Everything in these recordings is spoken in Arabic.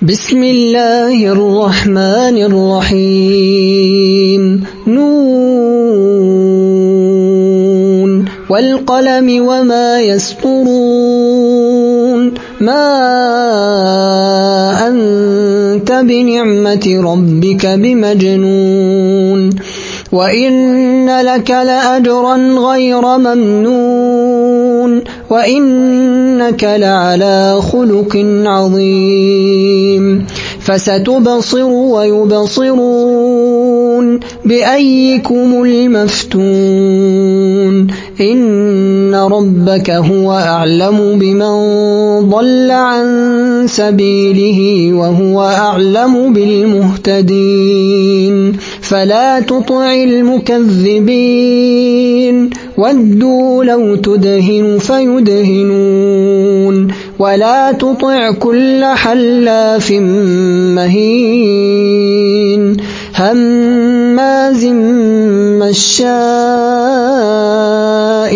بسم الله الرحمن الرحيم نون والقلم وما يسطرون ما أنت بنعمة ربك بمجنون وإن لك لأجرا غير ممنون وإنك لعلى خلق عظيم فستبصر ويبصرون بأيكم المفتون إن ربك هو أعلم بمن ضل عن سبيله وهو أعلم بالمهتدين فلا تطع المكذبين ودوا لو تدهن فيدهنون ولا تطع كل حلاف مهين هماز مشاء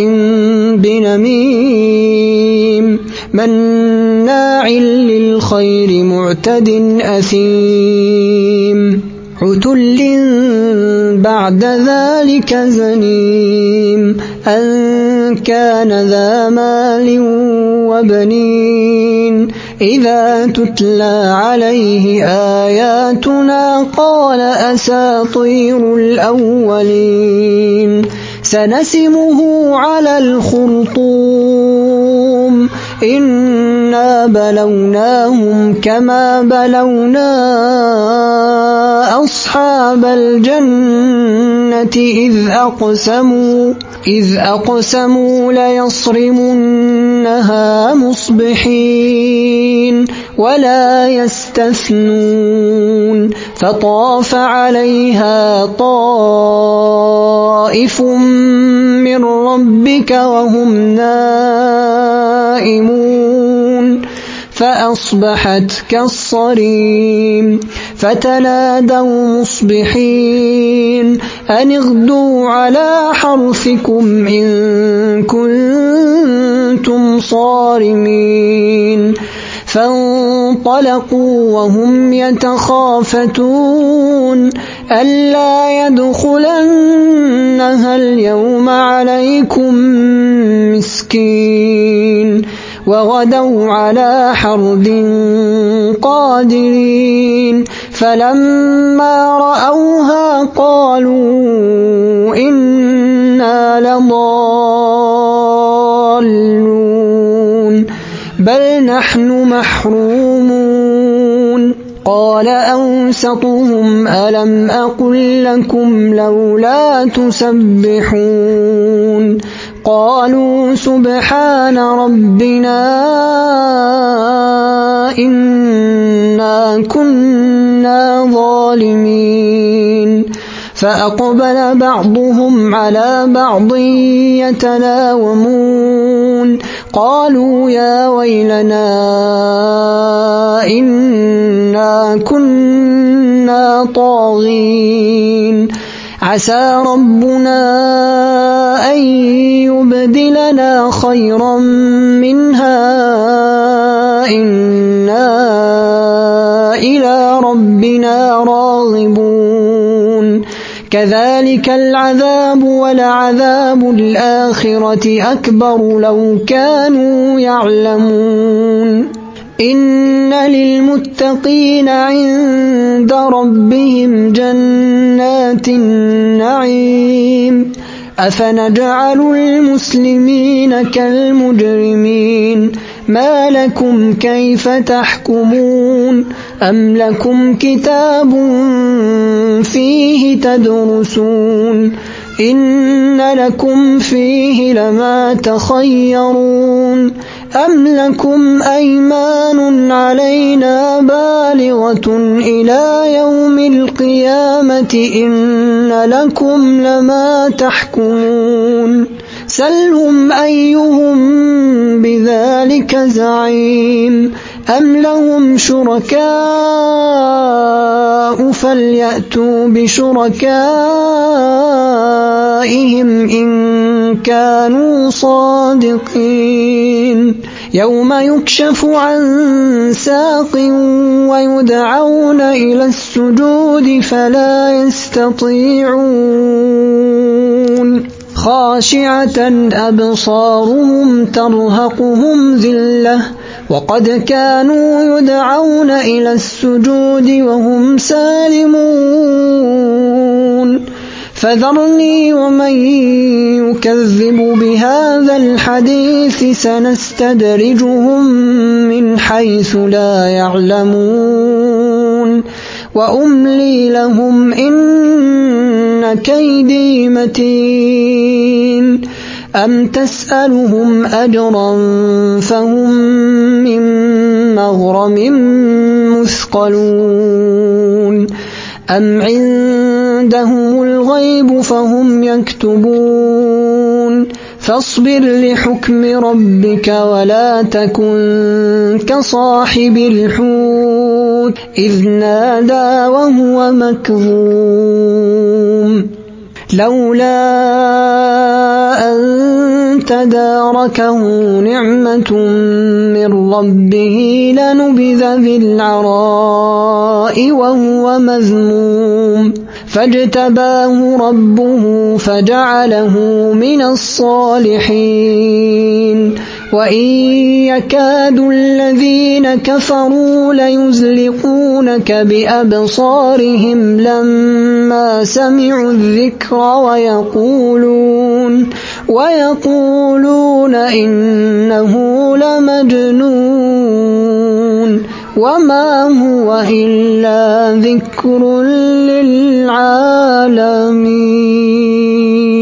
بنميم مناع للخير معتد أثيم عتل بعد ذلك زنيم أن كان ذا مال وبنين إذا تتلى عليه آياتنا قال أساطير الأولين سنسمه على الخرطوم إنا بلوناهم كما بلونا أصحاب الجنة إذ أقسموا ليصرمنها مصبحين ولا يستثنون فطاف عليها طائف من ربك وهم نائمون فأصبحت كالصريم فتنادوا مصبحين أن اغدوا على حرثكم إن كنتم صارمين فانطلقوا وهم يتخافتون ألا يدخلنها اليوم عليكم مسكين وغدوا على حرد قادرين فلما رأوها قالوا إنا لضالون بل نحن محرومون قال أوسطهم ألم أقل لكم لولا تسبحون قالوا سبحان ربنا إنا كنا ظالمين فأقبل بعضهم على بعض يتلاومون قالوا يا ويلنا إنا كنا طاغين عسى ربنا أن يبدلنا خيرا منها إنا إلى ربنا راغبون كذلك العذاب ولعذاب الآخرة أكبر لو كانوا يعلمون إن للمتقين عند ربهم جنات النعيم أفنجعل المسلمين كالمجرمين ما لكم كيف تحكمون أم لكم كتاب فيه تدرسون إن لكم فيه لما تخيرون أم لكم أيمان علينا بالغة إلى يوم القيامة إن لكم لما تحكمون سلهم أيهم بذلك زعيم أم لهم شركاء فليأتوا بشركائهم إن كانوا صادقين يوم يكشف عن ساق يدعون إلى السجود فلا يستطيعون خاشعة أبصارهم ترهقهم ذلة وقد كانوا يدعون إلى السجود وهم سالمون فذرني ومن يكذب بهذا الحديث سنستدرجهم من حيث لا يعلمون وأملي لهم إن كيدي متين أم تسألهم أجرا فهم من مغرم مثقلون أم عندهم الغيب فهم يكتبون فاصبر لحكم ربك ولا تكن كصاحب الحوت إذ نادى وهو مكظوم لولا أن تداركه نعمة من ربه لنبذ بالعراء وهو مذموم فاجتباه ربه فجعله من الصالحين وإن يكاد الذين كفروا ليزلقونك بأبصارهم لما سمعوا الذكر ويقولون إنه لمجنون وما هو إلا ذكر للعالمين.